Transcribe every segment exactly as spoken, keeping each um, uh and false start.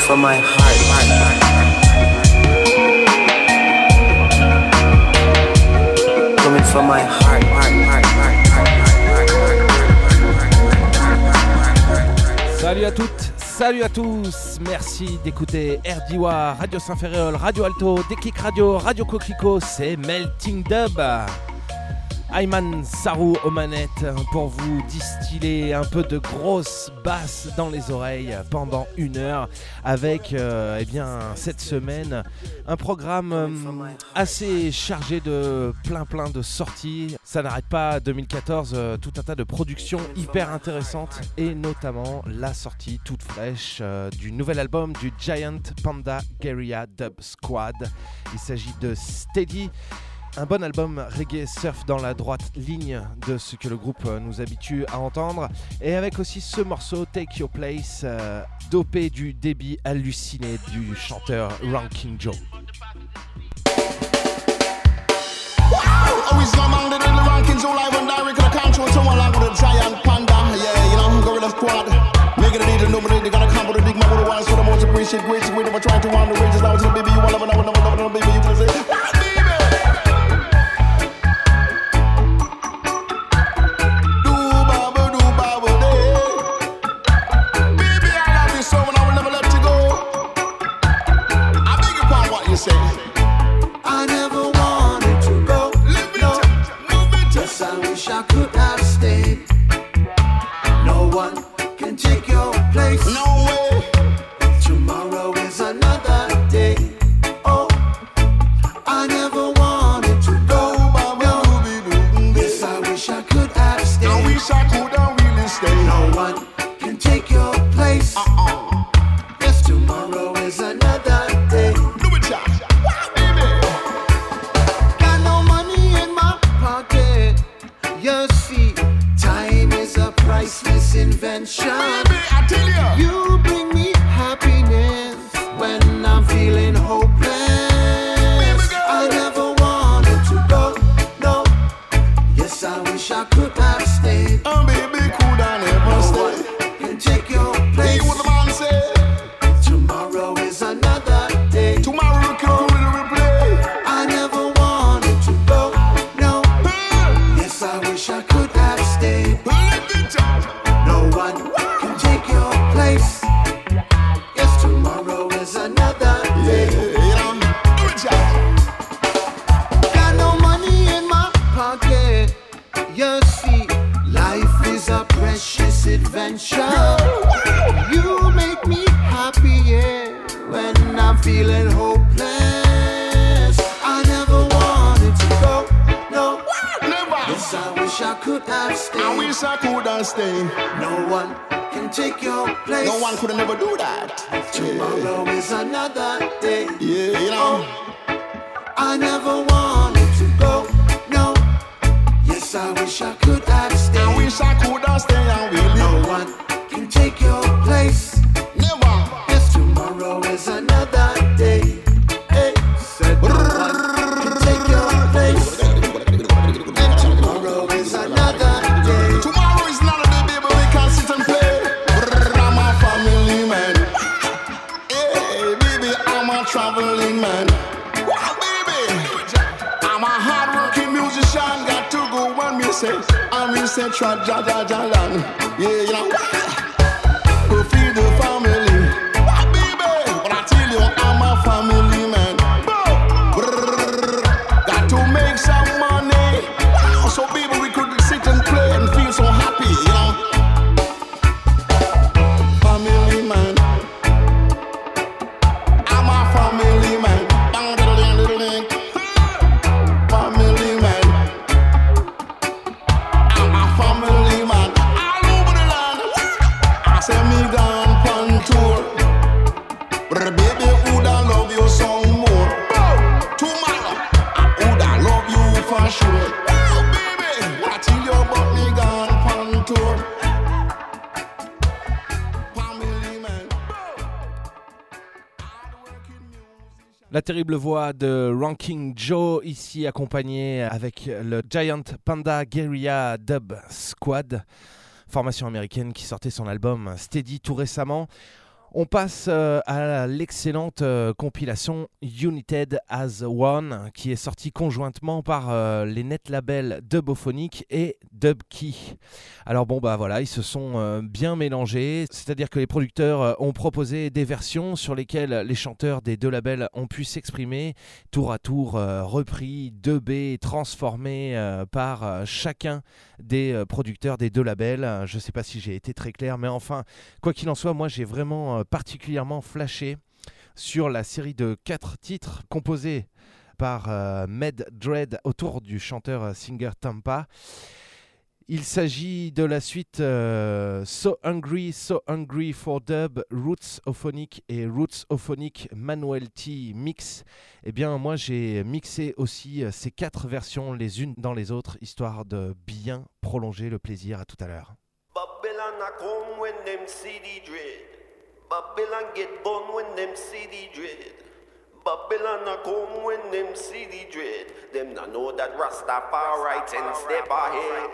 from my heart. Coming from my heart. Salut à toutes, salut à tous, merci d'écouter R D W, Radio Saint-Ferréol, Radio Alto, Déclic Radio, Radio Coquelicot, c'est Melting Dub. Ayman Sarou aux manettes pour vous distiller un peu de grosse basse dans les oreilles pendant une heure avec euh, eh bien, cette semaine un programme euh, assez chargé de plein plein de sorties. Ça n'arrête pas deux mille quatorze, euh, tout un tas de productions hyper intéressantes et notamment la sortie toute fraîche euh, du nouvel album du Giant Panda Guerrilla Dub Squad. Il s'agit de Steady. Un bon album reggae surf dans la droite ligne de ce que le groupe nous habitue à entendre. Et avec aussi ce morceau Take Your Place, euh, dopé du débit halluciné du chanteur Ranking Joe. Always come on the little Ranking Joe live and direct to the control to along with the Giant Panda. Yeah, you know, Gorilla Squad. Nigga, they need to know, but they gotta come with a dig my little ones for the most appreciate greatest way never trying to want the rages. Now to the baby, you want to never, never, never, never, baby, you can say, wow, baby. Say. I never wanted to go, no. Yes, I wish I could have stayed. No one can take your place. No way. Tomorrow is another day. Oh, I never wanted to go, no. Yes, I wish I could have stayed. I wish I could have really stayed. No one can take your place. Uh-uh. Yes, tomorrow is another day. You see, time is a priceless invention. Baby, I tell you, you bring me happiness when I'm feeling hopeless. I never wanted to go, no. Yes, I wish I could have stayed. Oh, baby, could I never no stay? One can take your place. Hey, what the man say? Tomorrow is another day. Tomorrow we can really replay. I never wanted to go, no. Yes, I wish I could have stayed. No one can take your place. Yes, tomorrow is another day. Got no money in my pocket. You see, life is a precious adventure. You make me happy, yeah, when I'm feeling hopeless. I never wanted to go, no. Yes, I wish I could have stayed. I wish I could have stayed. No one can take your place. No one could never do that. Tomorrow yeah. is another day. Yeah, you know. I never wanted to go, no. Yes, I wish I could have stayed. I wish I could have stayed and really. No one can take your place. Never. Yes, tomorrow is another day. Hey, said no one can take your place. Tomorrow is another day. Tomorrow is not a day, baby, we can sit and play. I'm a family man. Hey, baby, I'm a traveling man. Wow, baby, I'm a hard-working musician. Got to go when me say, I'm in say, tra ja ja ja land. Yeah, you know, go feed the family. Wow, baby, but I tell you, I'm a family man. Got to make some money. Wow, so baby, we could sit and play and feel so happy, you know. Family man. I'm a family man. Family man. I'm a family man. All over the land. I say me gone on tour. But baby, would I love you some more? Tomorrow, I would I love you for sure. Oh, baby, I tell you about me gone on tour. Family man. La terrible voix de Ranking Joe, ici accompagnée avec le Giant Panda Guerrilla Dub Squad, formation américaine qui sortait son album Steady tout récemment. On passe euh, à l'excellente euh, compilation United as One qui est sortie conjointement par euh, les net labels Dubophonic et Dubkey. Alors bon bah voilà, ils se sont euh, bien mélangés, c'est-à-dire que les producteurs euh, ont proposé des versions sur lesquelles les chanteurs des deux labels ont pu s'exprimer, tour à tour euh, repris, dubés, transformés euh, par euh, chacun des euh, producteurs des deux labels. Je ne sais pas si j'ai été très clair, mais enfin, quoi qu'il en soit, moi j'ai vraiment euh, particulièrement flashé sur la série de quatre titres composés par euh, Med Dread autour du chanteur euh, Singer Tampa. Il s'agit de la suite euh, So Hungry, So Hungry for Dub, Roots Ophonic et Roots Ophonic Manuel T Mix. Eh bien, moi, j'ai mixé aussi euh, ces quatre versions les unes dans les autres, histoire de bien prolonger le plaisir. À tout à l'heure. Babylon a come when them C D dread. Babylon get born when them C D dread. Babylon a come when them C D dread. Them not know that Rastafari ten step ahead.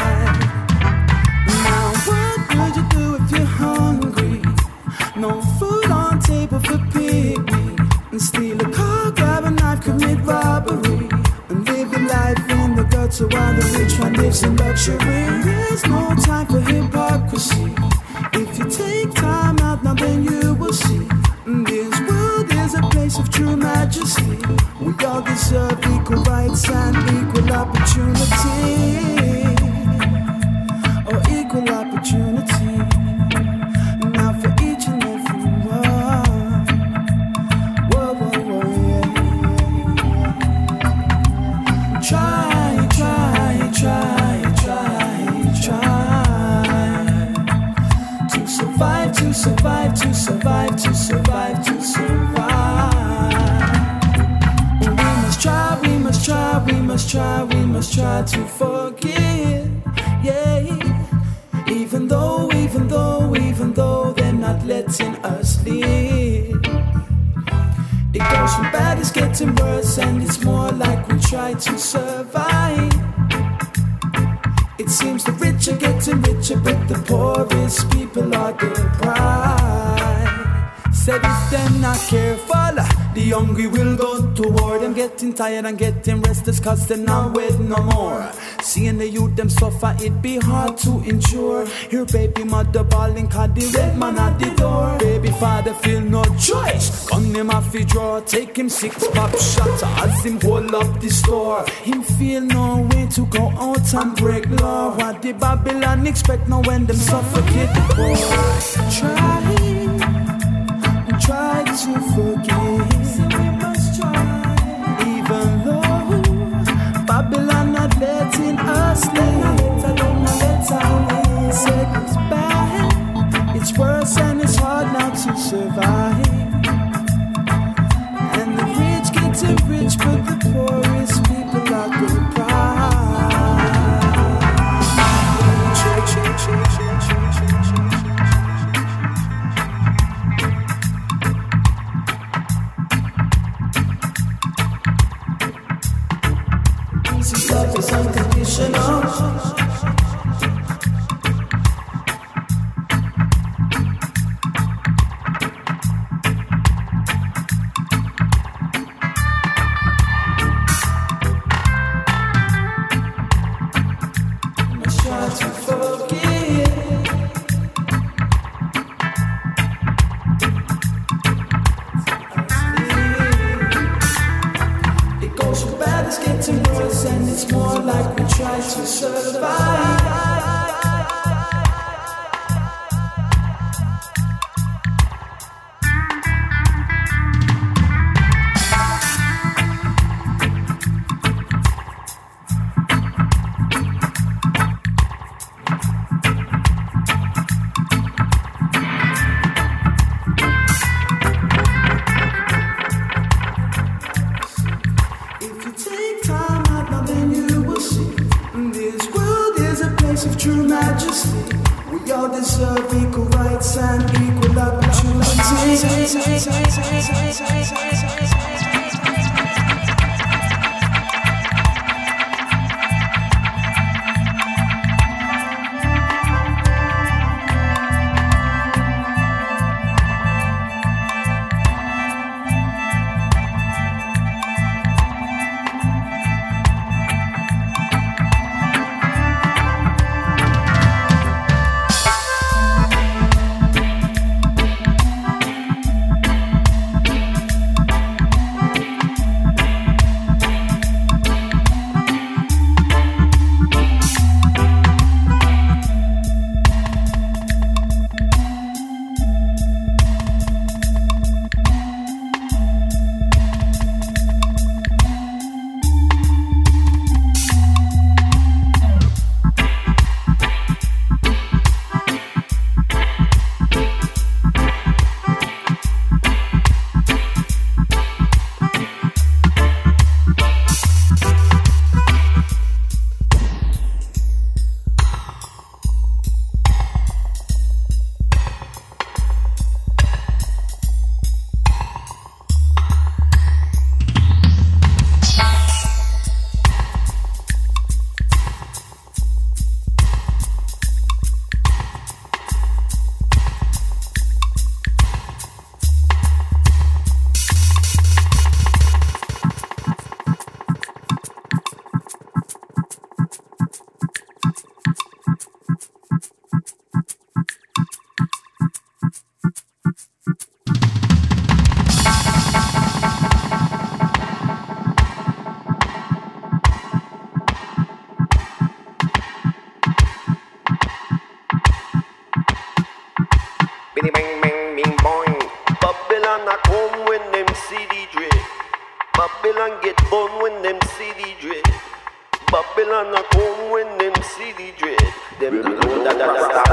No food. man lives in luxury. There's no time for hypocrisy. If you take time out now, then you will see. This world is a place of true majesty. We all deserve equal rights and equal opportunity. Or equal opportunity. Now for each and every one. Whoa, whoa, whoa, yeah, yeah. Try, try, try, try, try. To survive, to survive, to survive, to survive, to survive. We must try, we must try, we must try, we must try to forgive. Yeah. Even though, even though, even though they're not letting us live. It goes from bad, it's getting worse, and it's more like we try to survive. It seems the rich are getting richer, but the poorest people are deprived. Said if they're not careful, the hungry will go to war. Them getting tired and getting restless cause they're not with no more. Seeing the youth them suffer, it be hard to endure. Hear baby mother bawling cause the red man at the door. Baby father feel no choice, gun him off he draw. Take him six pop shots as him hold up the store. Him feel no way to go out and break law. What the Babylon expect now when them suffocate the poor. Try Try to forgive. We must try. Even though Babylon not letting us live. I don't know let's live. Said it's bad, it's worse and it's hard not to survive. And the rich getting rich, but the poorest people are deprived. Church, church, church, church, church, church. Love is unconditional. Must try to forgive. It goes from bad, it's getting worse, and it's more like we try to survive. Of true majesty, we all deserve equal rights and equal opportunity. see the dread. Babylon get bun when them see the dread. Babylon a come when them see the dread. Them know that that's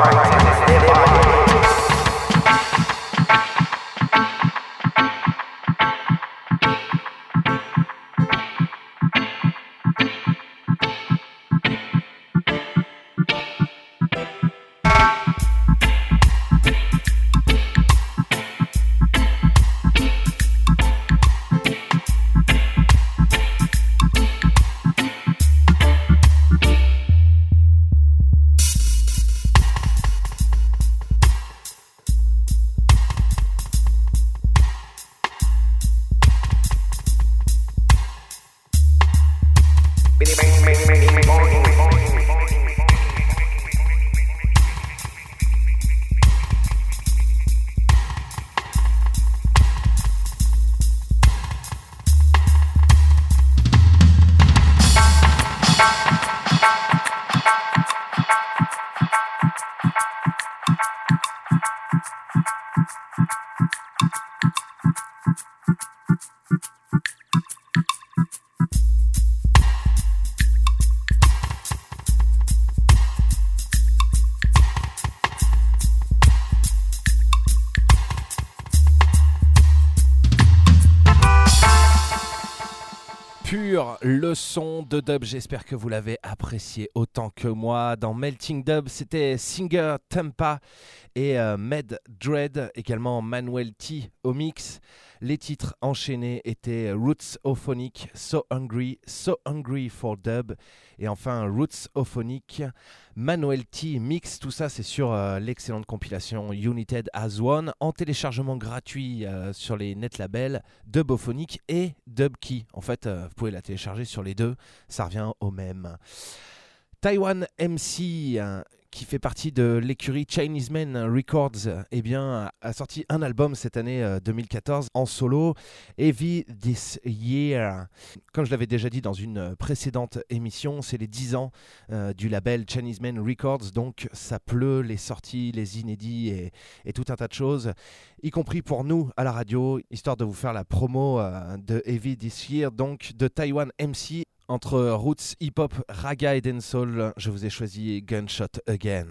le son de dub, j'espère que vous l'avez apprécié autant que moi. Dans Melting Dub, c'était Singer Tempa et euh, Med Dread, également Manuel T au mix. Les titres enchaînés étaient Roots Ophonic, So Hungry, So Hungry for Dub, et enfin Roots Ophonic, Manuel T Mix. Tout ça, c'est sur euh, l'excellente compilation United as One, en téléchargement gratuit euh, sur les net labels Dub Ophonic et Dub Key. En fait, euh, vous pouvez la télécharger sur les deux, ça revient au même. Taiwan M C, euh, qui fait partie de l'écurie Chinese Men Records, eh bien, a sorti un album cette année euh, deux mille quatorze en solo, Heavy This Year. Comme je l'avais déjà dit dans une précédente émission, c'est les dix ans euh, du label Chinese Men Records, donc ça pleut, les sorties, les inédits et, et tout un tas de choses, y compris pour nous à la radio, histoire de vous faire la promo euh, de Heavy This Year, donc de Taiwan M C. Entre roots, hip-hop, raga et dancehall, je vous ai choisi Gunshot Again.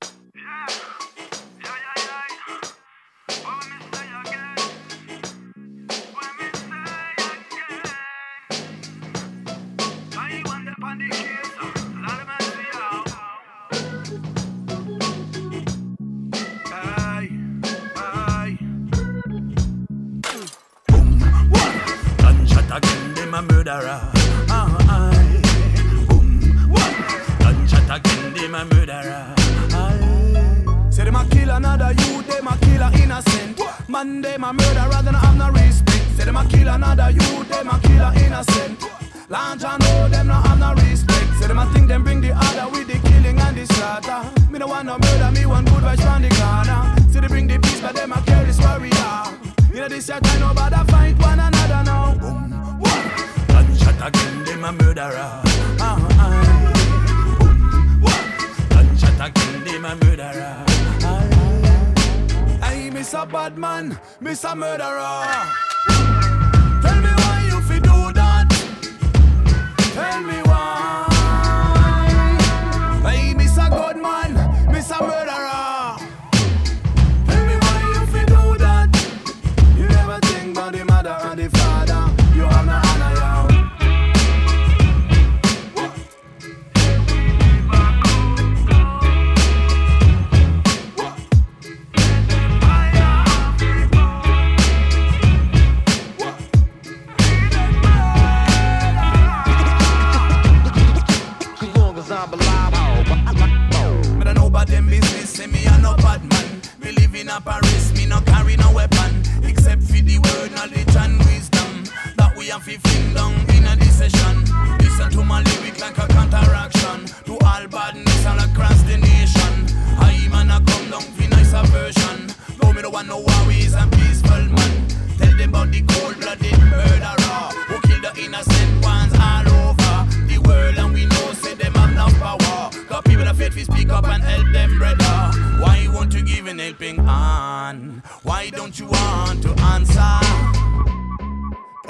A murderer. Aye. Say them a kill another youth, them a kill a innocent. Man, them a murderer, then have no respect. Say them a kill another youth, them a kill a innocent. Launch and know them no have no respect. Say them a think them bring the other with the killing and the slaughter. Me no want no murder, me want good vibes from the corner. Say they bring the peace, but them a careless warrior. You know this your time, nobody fight one another now. Boom, what? Gunshot again, them a murderer. Uh, uh. Again, them a murderer. I miss a bad man, miss a murderer. Tell me why you fi do that. Tell me why. I miss a good man, miss a murderer. Tell me why you fi do that. You never think about the mother and the father. You have no honor, yo. Them business, say me a no bad man. Me live in a Paris, me no carry no weapon. Except for the word, knowledge and wisdom that we have to fling down in a session. Listen to my lyric like a counteraction to all badness all across the nation. I man a come down for nice version. No me no want no worries and peaceful man. Tell them about the cold-blooded murderer who kill the innocent ones all over the world, and we know say them have no power. Got people that faith we speak up and help them, brother. Why won't you give an helping hand? Why don't you want to answer?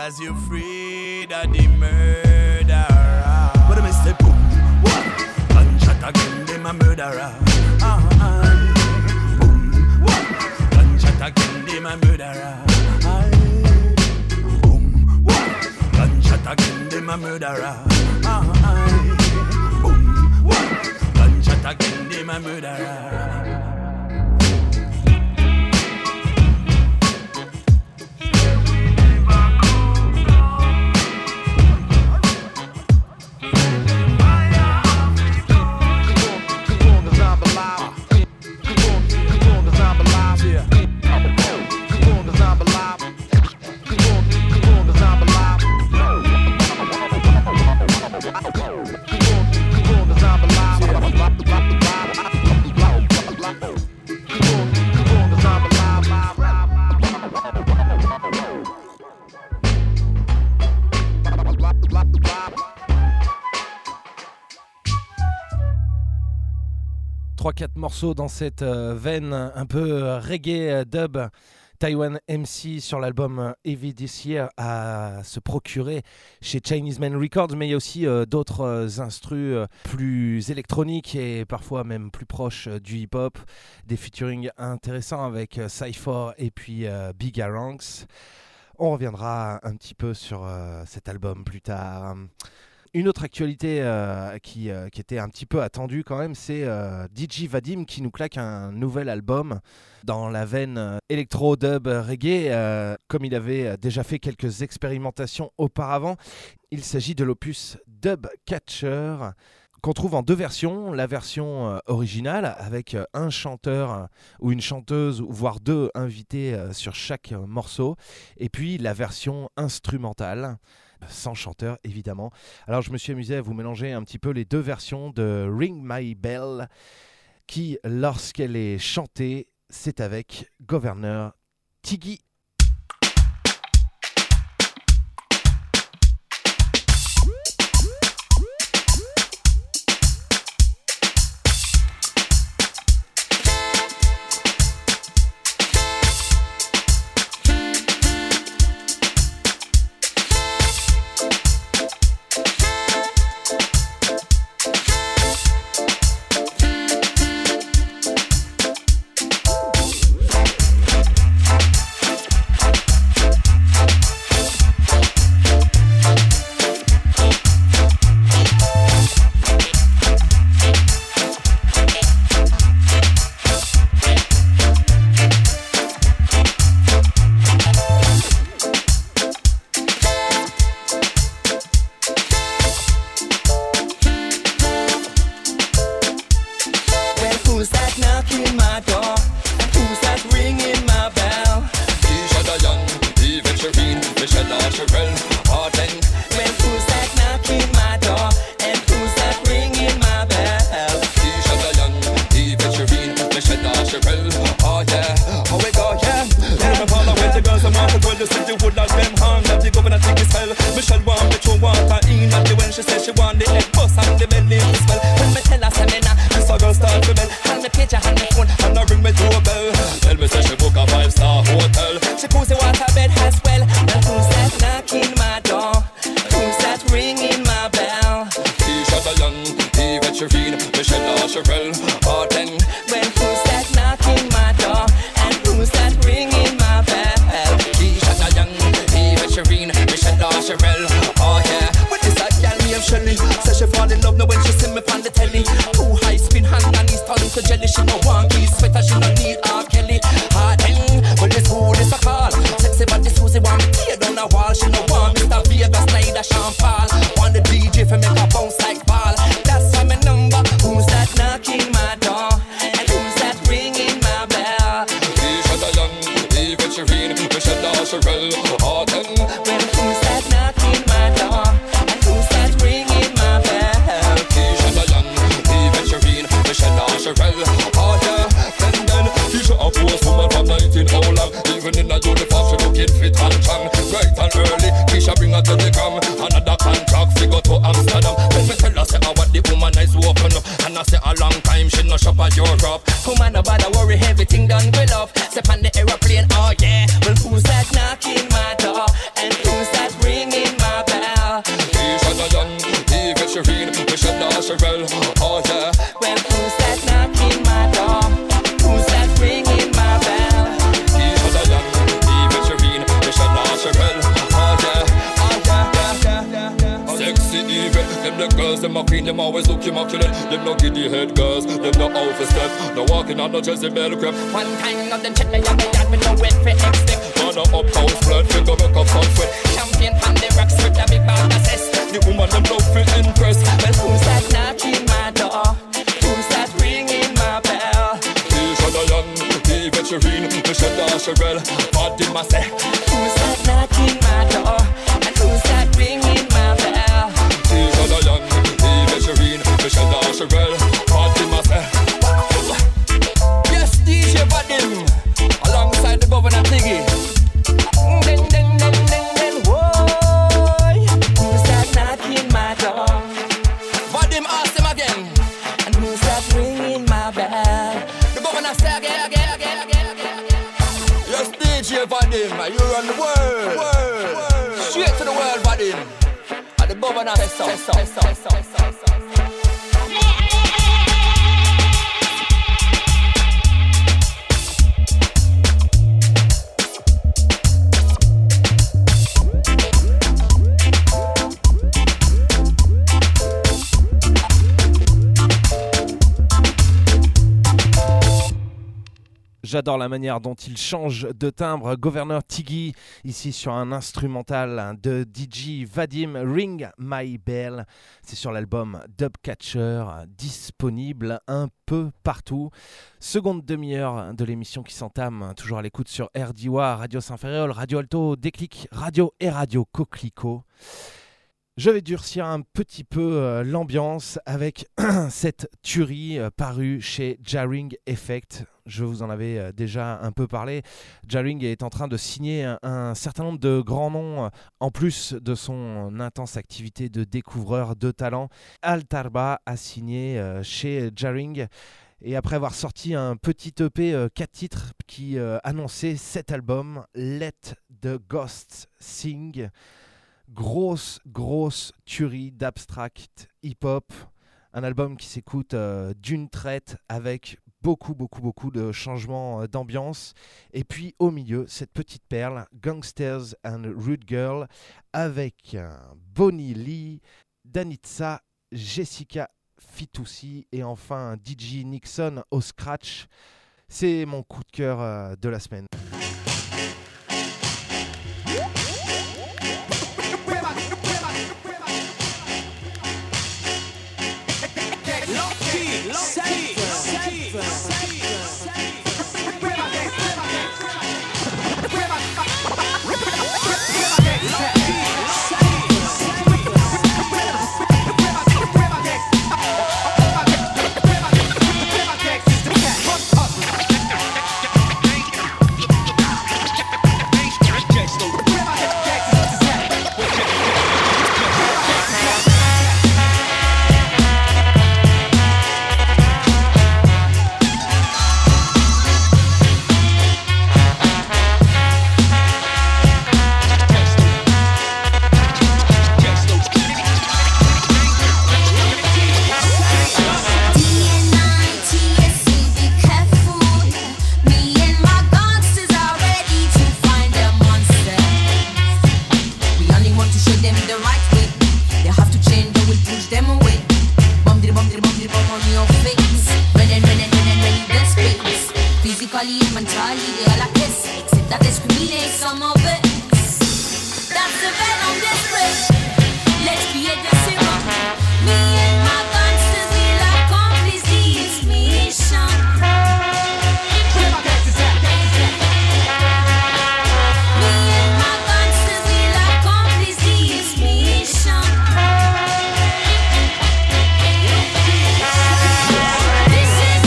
Cause you freed of the murderer. What am I say? Boom, what? Gunshot again, them a murderer. Uh, uh, boom, what? Gunshot again, them a murderer. Aye. Boom, what? Gunshot again, them a murderer. Uh, aye. Boom, what? Gunshot again, them a murderer. trois quatre morceaux dans cette euh, veine un peu euh, reggae euh, dub. Taiwan M C sur l'album Heavy This Year à se procurer chez Chinese Man Records, mais il y a aussi euh, d'autres euh, instrus euh, plus électroniques et parfois même plus proches euh, du hip-hop. Des featuring intéressants avec euh, Cypher et puis euh, Big Ranks. On reviendra un petit peu sur euh, cet album plus tard. Une autre actualité euh, qui, euh, qui était un petit peu attendue quand même, c'est euh, D J Vadim qui nous claque un nouvel album dans la veine euh, électro-dub reggae, euh, comme il avait déjà fait quelques expérimentations auparavant. Il s'agit de l'opus Dub Catcher, qu'on trouve en deux versions. La version euh, originale avec euh, un chanteur euh, ou une chanteuse, voire deux invités euh, sur chaque euh, morceau, et puis la version instrumentale, sans chanteur évidemment. Alors je me suis amusé à vous mélanger un petit peu les deux versions de Ring My Bell, qui lorsqu'elle est chantée, c'est avec Governor Tiggy. Woman, no bother worry, everything done well up. Step on the aeroplane, oh yeah. Well, who's that knocking my door? And who's that Oh yeah. Well, who's that knocking my door? Who's that ringing my bell? Keisha Diane, Eva Shireen, Michelle Cheryl. Oh yeah, oh yeah, yeah, yeah, yeah. Sexy Eva, them the girls, them a queen, them always look immaculate. Them no giddy head girls, them no out for step. No walking on no Jezebel crap. One kind of them check me out, me yard with no wet for expect. On a uphouse blood, finger make up some sweat. Champion on the rocks with a big band assess. The woman them love for impress. Well, who's that knocking my door? Who's that ringing my bell? Keisha Diane, Eva Shireen, Michelle Cheryl. Fatima say, who's that knocking my door? And who's that ringing my bell? Keisha Diane, Eva Shireen, Michelle Cheryl. Fatima say, yes, D J Vadim, alongside the governor Tiggy. Ding, ding, ding, ding, ding, whoa. Who's that knocking my door? Vadim asked him again. And who's that ringing my bell? The governor say again, again, again, again, again, again. Yes, D J Vadim, you run the world. world, world. Straight to the world, Vadim. And the governor says so, so, so, so, so, so, so. J'adore la manière dont il change de timbre. Gouverneur Tiggy, ici sur un instrumental de D J Vadim, Ring My Bell. C'est sur l'album Dubcatcher, disponible un peu partout. Seconde demi-heure de l'émission qui s'entame, toujours à l'écoute sur R D W A, Radio Saint-Ferréol, Radio Alto, Déclic Radio et Radio Coquelicot. Je vais durcir un petit peu euh, l'ambiance avec cette tuerie euh, parue chez Jarring Effect. Je vous en avais euh, déjà un peu parlé. Jarring est en train de signer un, un certain nombre de grands noms, euh, en plus de son intense activité de découvreur de talent. Altarba a signé euh, chez Jarring. Et après avoir sorti un petit E P euh, quatre titres qui euh, annonçait cet album, Let the Ghosts Sing. Grosse, grosse tuerie d'abstract hip-hop. Un album qui s'écoute euh, d'une traite avec beaucoup, beaucoup, beaucoup de changements euh, d'ambiance. Et puis au milieu, cette petite perle, Gangsters and Rude Girl, avec euh, Bonnie Lee, Danitza, Jessica Fitoussi et enfin D J Nixon au scratch. C'est mon coup de cœur euh, de la semaine.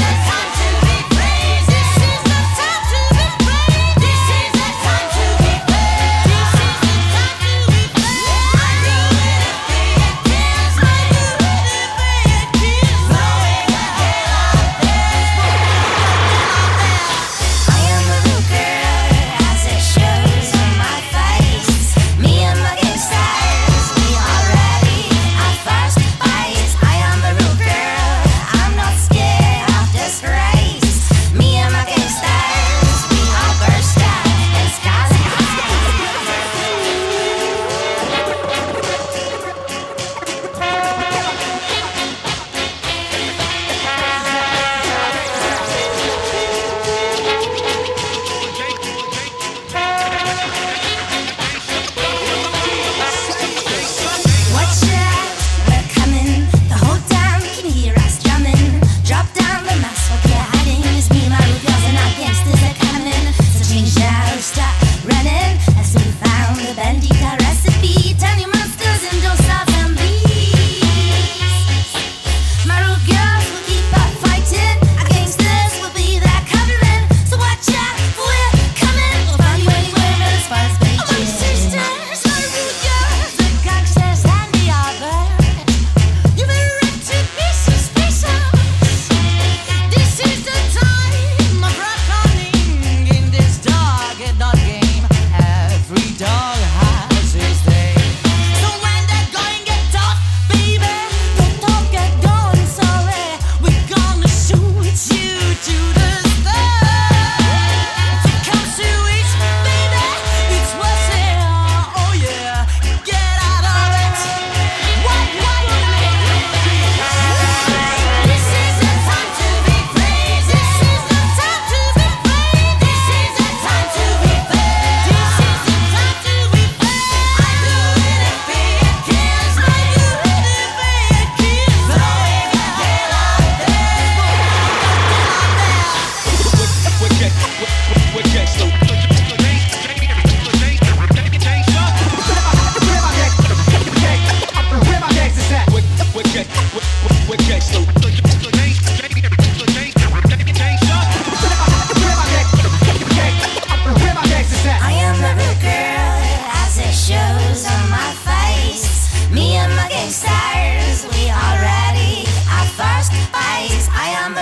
This is the time to be brave.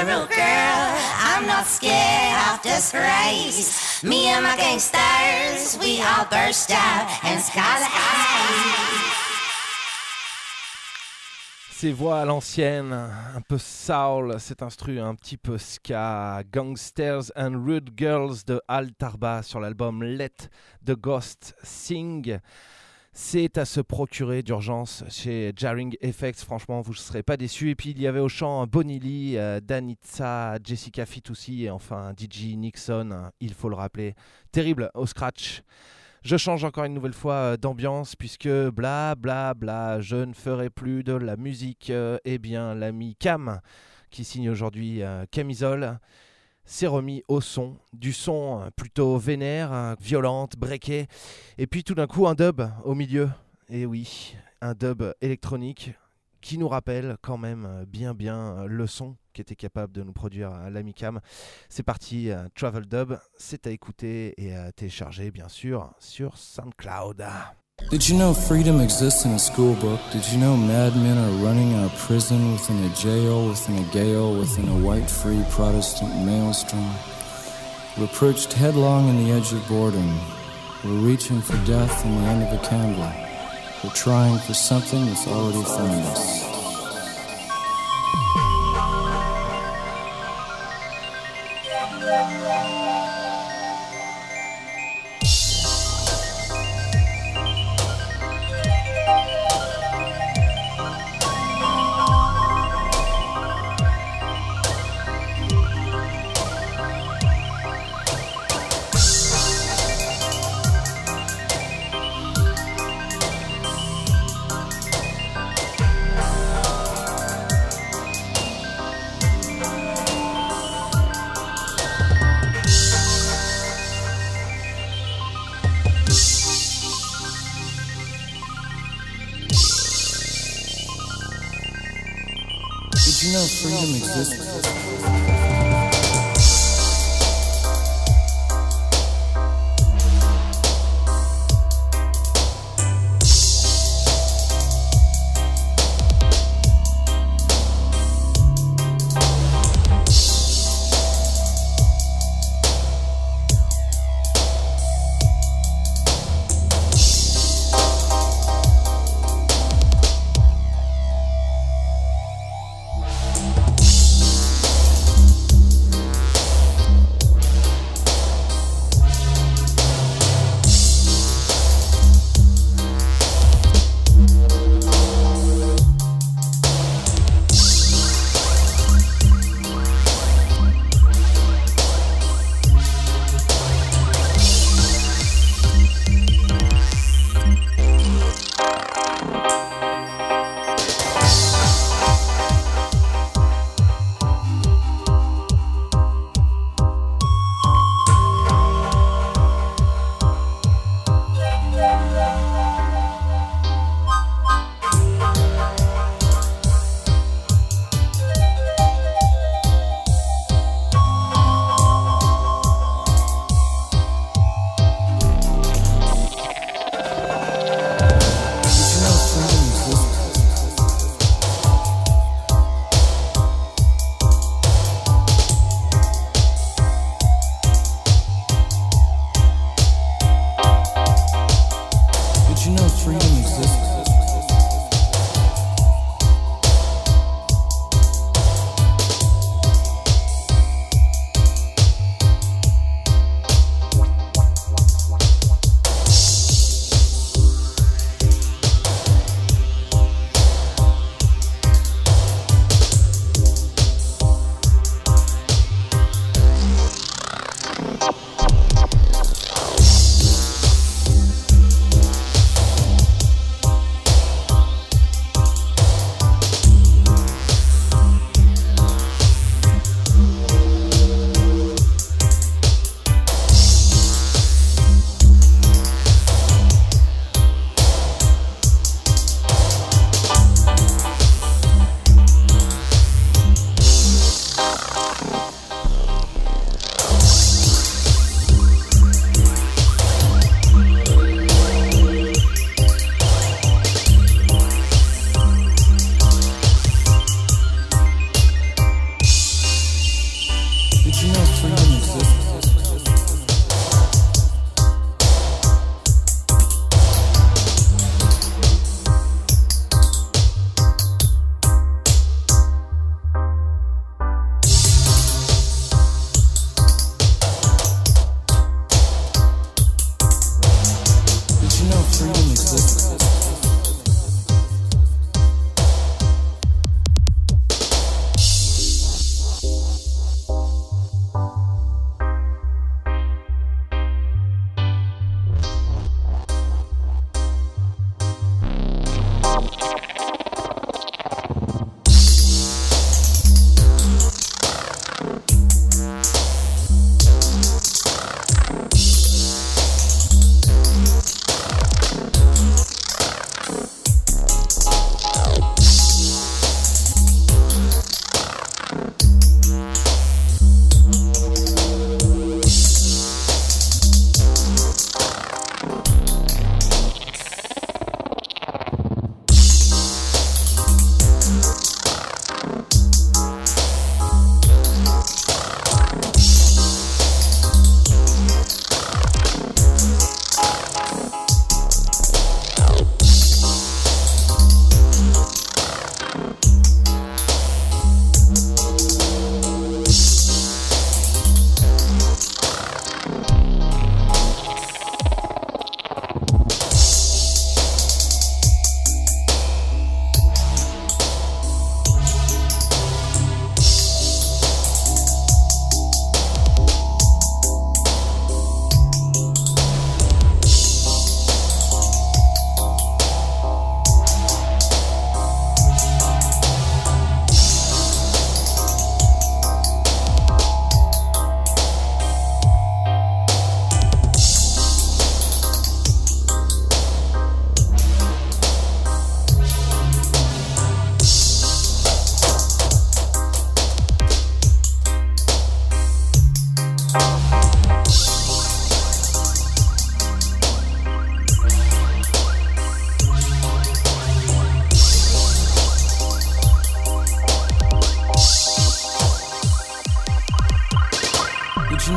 a real girl. I'm not scared of disgrace. Me and my gangsters, we all burst out and sky the eyes. Ces voix à l'ancienne, un peu soul, cet instru un petit peu ska, Gangsters and Rude Girls de Al Tarba sur l'album Let the Ghost Sing. C'est à se procurer d'urgence chez Jarring Effects, franchement vous ne serez pas déçus. Et puis il y avait au chant Bonnie Lee, euh, Danitza, Jessica Fitoussi et enfin D J Nixon, il faut le rappeler, terrible au scratch. Je change encore une nouvelle fois d'ambiance puisque bla bla bla, je ne ferai plus de la musique. Euh, eh bien l'ami Cam, qui signe aujourd'hui euh, Camisole, s'est remis au son, du son plutôt vénère, violente, breaké, et puis tout d'un coup un dub au milieu. Et oui, un dub électronique qui nous rappelle quand même bien bien le son qu'était capable de nous produire l'ami Cam. C'est parti, Travel Dub, c'est à écouter et à télécharger bien sûr sur SoundCloud. Did you know freedom exists in a school book? Did you know madmen are running in a prison, within a jail, within a gale, within a white free Protestant maelstrom? We're perched headlong in the edge of boredom. We're reaching for death in the end of a candle. We're trying for something that's already found us. Did you know freedom exists?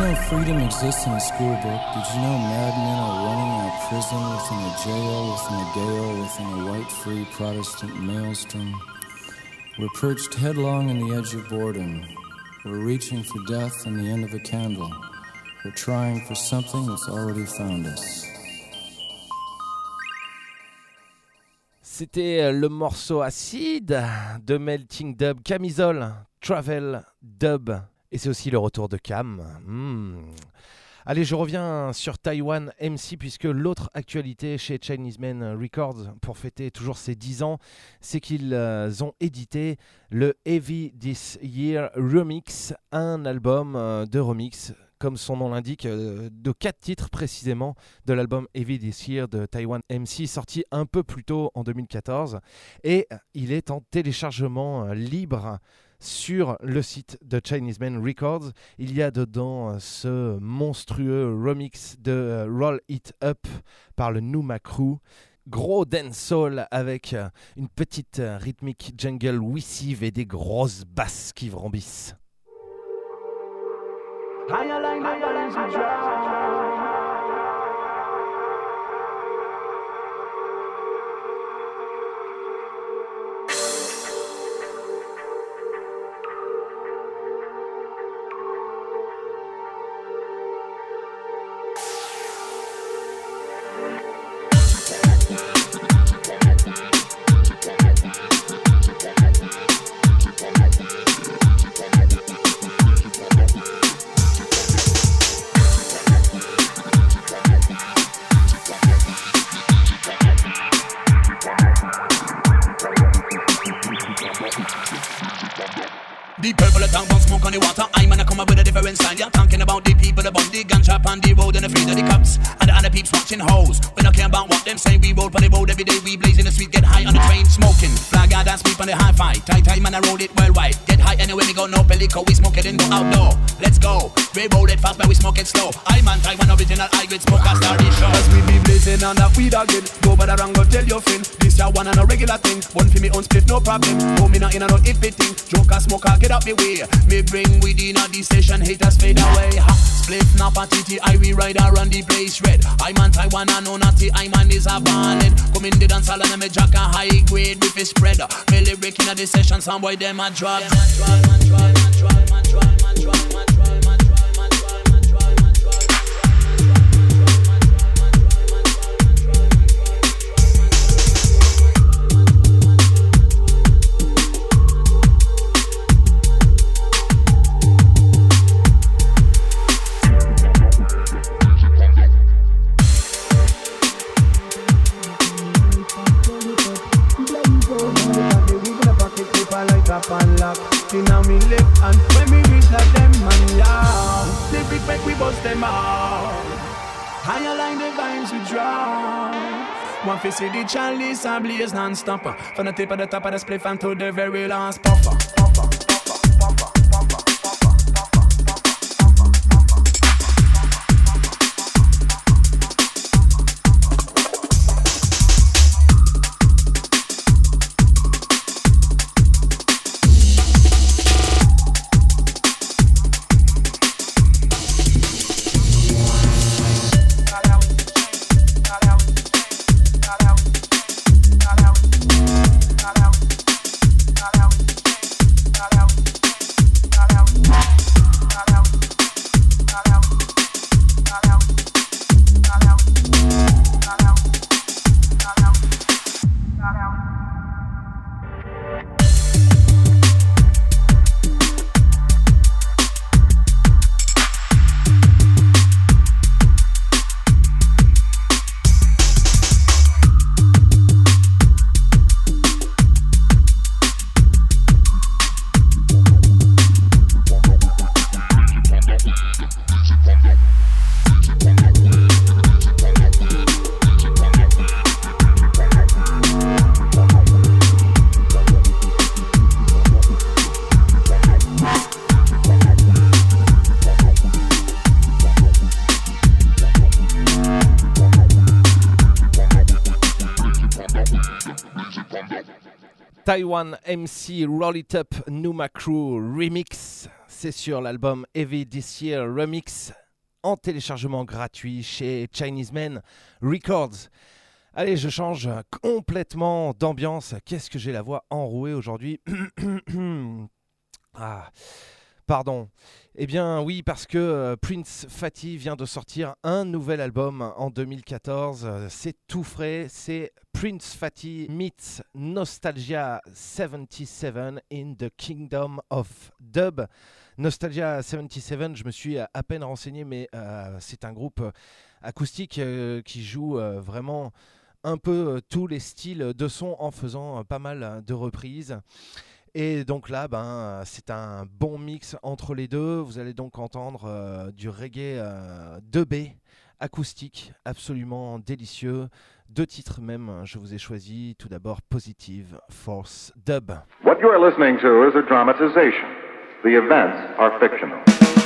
know freedom exists in a school book? Did you know madmen are running our prison within a jail, within a gale, within a white free Protestant maelstrom? We're perched headlong on the edge of boredom. We're reaching for death and the end of a candle. We're trying for something that's already found us. C'était le morceau Acide de Melting Dub, Camisole, Travel Dub. Et c'est aussi le retour de Cam. Mmh. Allez, je reviens sur Taiwan M C puisque l'autre actualité chez Chinese Men Records pour fêter toujours ses dix ans, c'est qu'ils euh, ont édité le Heavy This Year Remix, un album euh, de remix, comme son nom l'indique, euh, de quatre titres précisément de l'album Heavy This Year de Taiwan M C, sorti un peu plus tôt en deux mille quatorze. Et il est en téléchargement euh, libre sur le site de Chinese Men Records. Il y a dedans ce monstrueux remix de Roll It Up par le Numa Crew. Gros dancehall avec une petite rythmique jungle wissive et des grosses basses qui vrombissent. The purple of tongue, smoke on the water. I'm gonna come up with a different sign. You're talking about the people, about the gunshot on the road and afraid of the cops. And the other peeps watching hoes. We don't care about what them say. We roll on the road every day. We blaze in the street, get high on the train, smoking. Flag out and sweep on the hi-fi. Tight time and I roll it worldwide. Get high anywhere we go, no pellico. We smoke it and go outdoor. Let's go. We roll it fast, but we smoke it slow. I'm on Taiwan original, I grade smoke. I start this show. Cause we be blazing on that weed again. Go by the wrong, go tell your friend. This ya one and a regular thing. One for me own split, no problem. No me not in and no if it thing. Joker smoker, get up me way. Me bring weed in a the station, haters fade away. Ha, split nap a titty, I we ride around the place red. I'm on Taiwan, I know natty, I'm on is a ballad. Come in the dance hall and me jack a high grade with a spread. Me lyric in a the session, some boy them a drop. Man try, man try, man try, man try, man try, man try, man try, man try, man try, man try, man try. And lock in on me left and when we reach like them man yeah. They big make we bust them out. Higher line the vibes we draw. One fi see the chalice and blaze non-stop. From the tip of the top of the spliff and to the very last puffer. Taiwan M C Roll It Up Numa Crew Remix. c'est sur l'album Heavy This Year Remix en téléchargement gratuit chez Chinese Men Records. Allez, je change complètement d'ambiance. Qu'est-ce que j'ai la voix enrouée aujourd'hui. Ah, pardon. Eh bien oui, parce que euh, Prince Fatty vient de sortir un nouvel album en deux mille quatorze. Euh, c'est tout frais, c'est Prince Fatty meets Nostalgia soixante-dix-sept in the Kingdom of Dub. Nostalgia soixante-dix-sept, je me suis à peine renseigné, mais euh, c'est un groupe acoustique euh, qui joue euh, vraiment un peu euh, tous les styles de son en faisant euh, pas mal de reprises. Et donc là, ben, c'est un bon mix entre les deux. Vous allez donc entendre euh, du reggae euh, deux B acoustique, absolument délicieux. Deux titres même, je vous ai choisi. Tout d'abord, Positive Force Dub. What you are listening to is a dramatization. The events are fictional.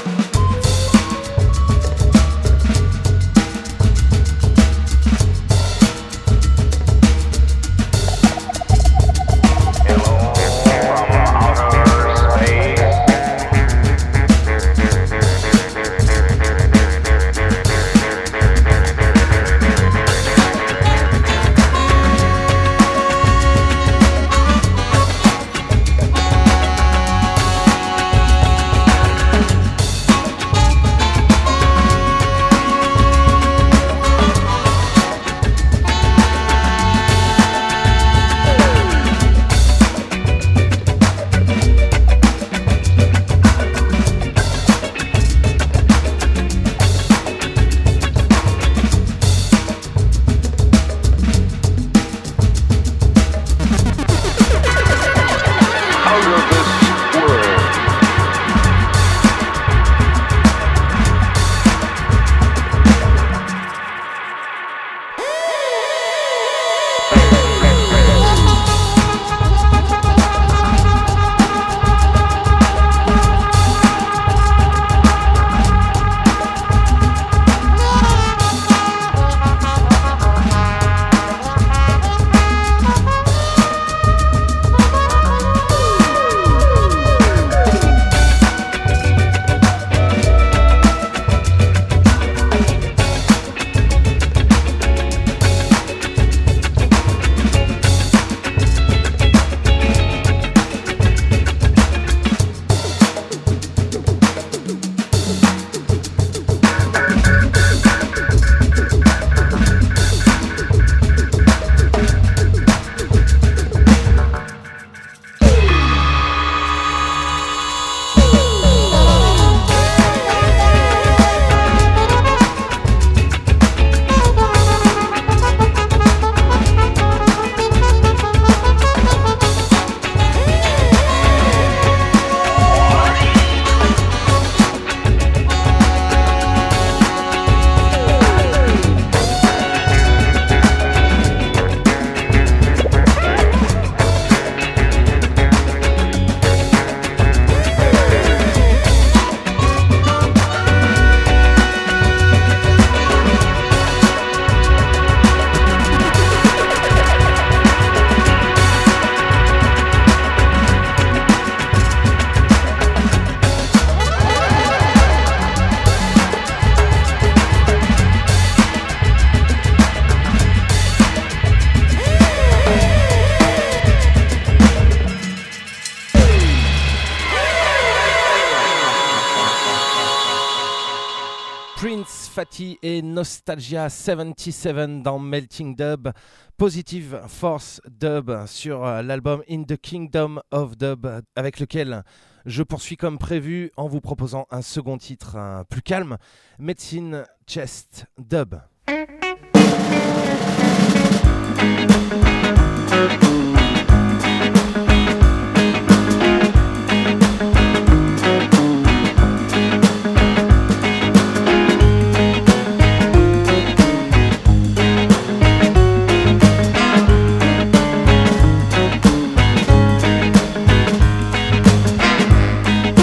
Fatty et Nostalgia soixante-dix-sept dans Melting Dub, Positive Force Dub sur l'album In the Kingdom of Dub, avec lequel je poursuis comme prévu en vous proposant un second titre un plus calme, Medicine Chest Dub.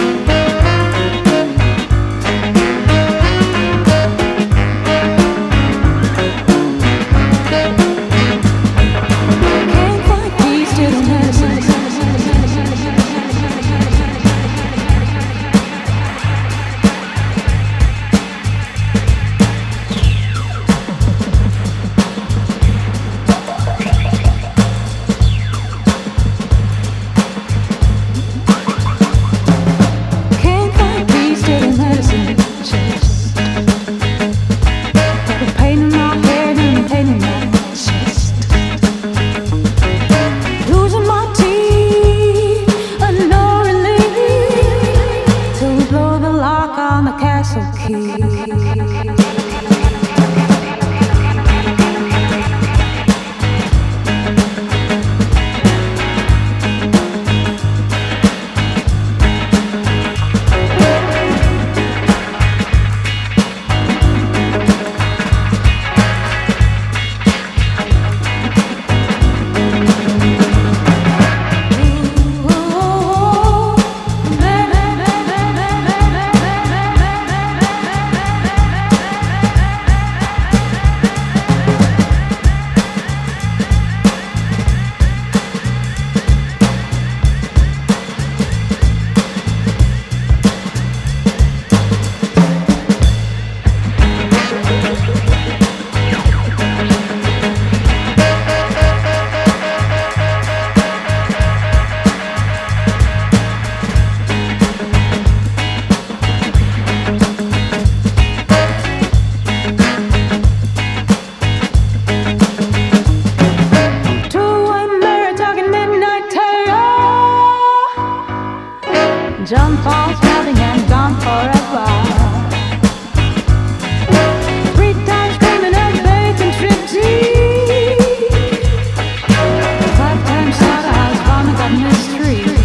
We'll be right back. so key. John Paul's nothing and gone forever. Three times screaming and bacon striptease. Five times slaughterhouse, bomb got mystery.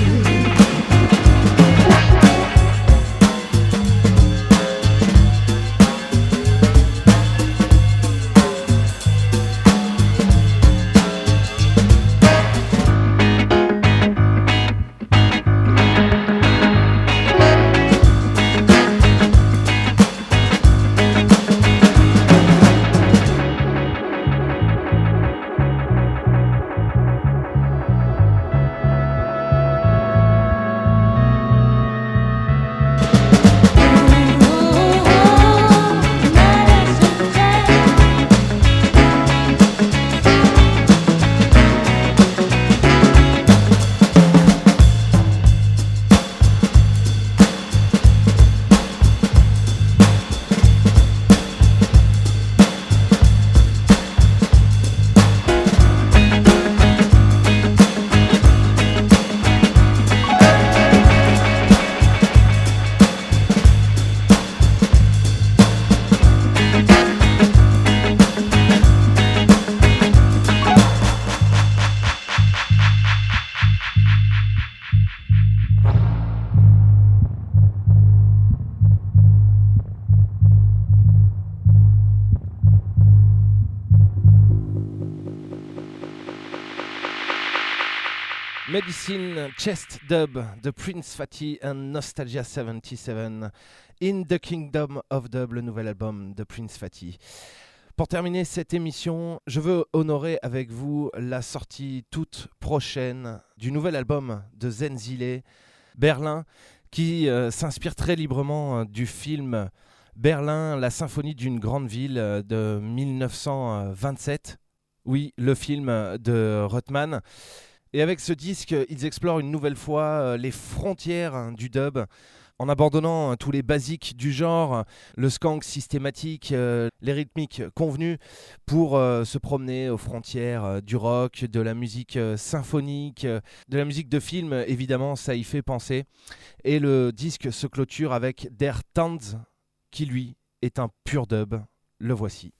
Medicine Chest Dub de Prince Fatty and Nostalgia soixante-dix-sept In the Kingdom of Dub, le nouvel album de Prince Fatty. Pour terminer cette émission, je veux honorer avec vous la sortie toute prochaine du nouvel album de Zenzile, Berlin, qui euh, s'inspire très librement euh, du film Berlin, la symphonie d'une grande ville euh, de mille neuf cent vingt-sept. Oui, le film de Rothman. Et avec ce disque, ils explorent une nouvelle fois euh, les frontières hein, du dub, en abandonnant euh, tous les basiques du genre, le skank systématique, euh, les rythmiques convenues, pour euh, se promener aux frontières euh, du rock, de la musique euh, symphonique, euh, de la musique de film, évidemment, ça y fait penser. Et le disque se clôture avec Der Tanz, qui lui est un pur dub. Le voici.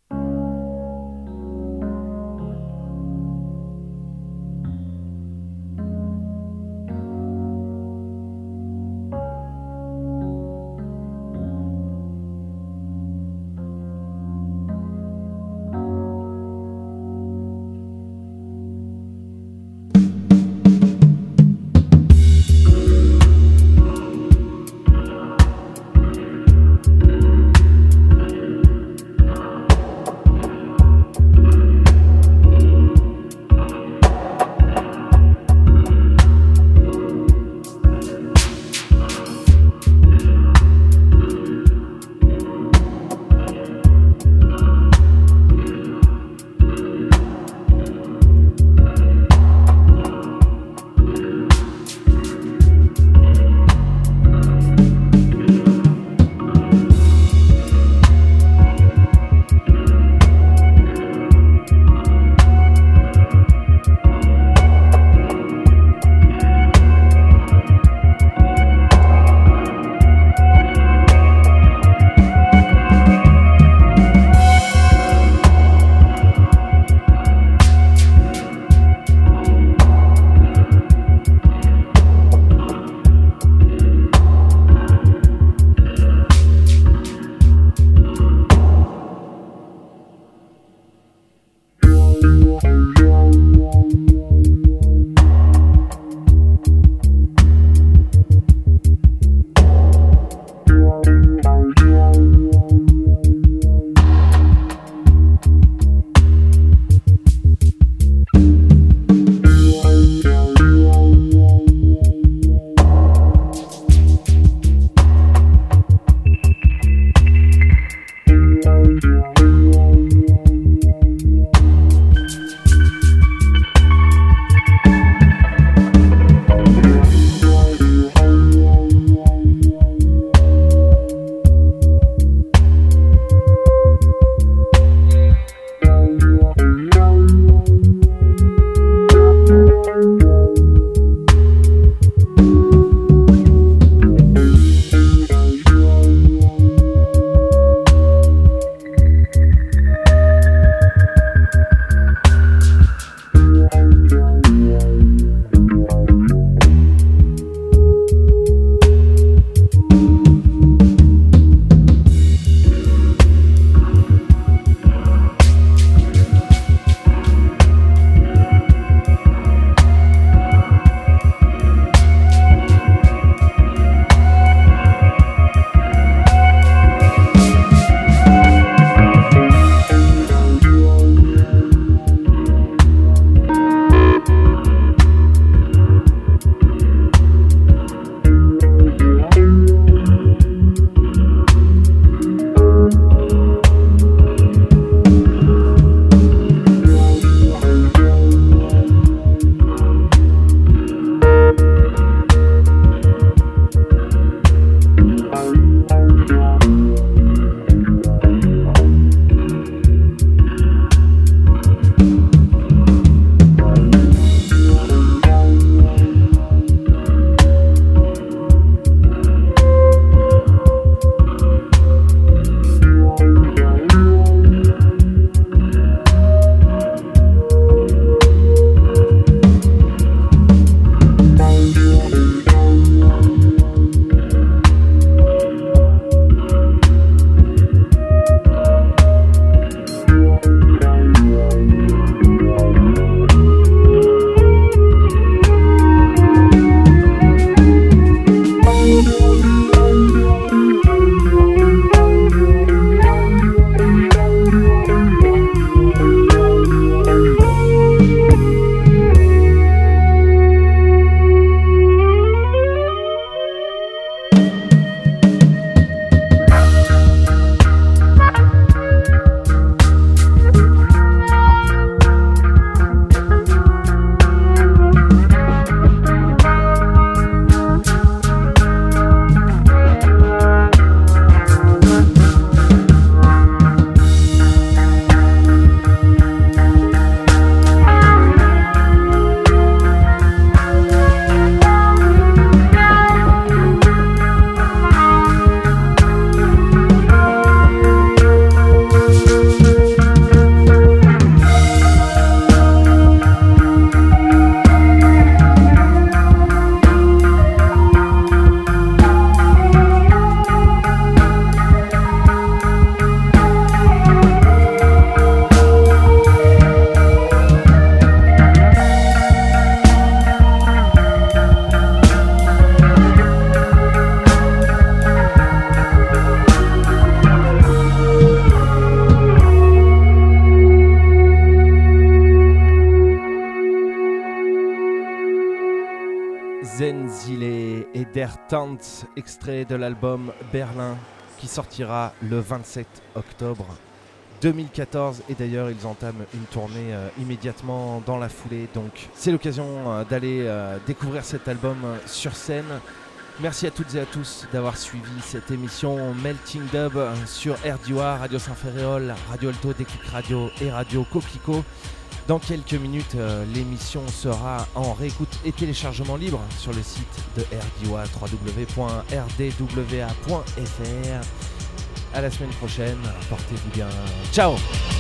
Der Tanz, extrait de l'album Berlin qui sortira le vingt-sept octobre deux mille quatorze, et d'ailleurs ils entament une tournée euh, immédiatement dans la foulée, donc c'est l'occasion euh, d'aller euh, découvrir cet album euh, sur scène. Merci à toutes et à tous d'avoir suivi cette émission Melting Dub sur R D O A, Radio Saint-Ferréol, Radio Alto, Déclic Radio et Radio Coquelicot. Dans quelques minutes, euh, l'émission sera en réécoute et téléchargement libre sur le site de R D O A, w w w point r d w a point f r. À la semaine prochaine, portez-vous bien. Ciao.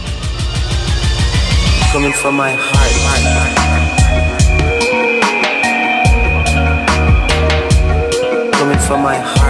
Coming from my heart. Coming from my heart.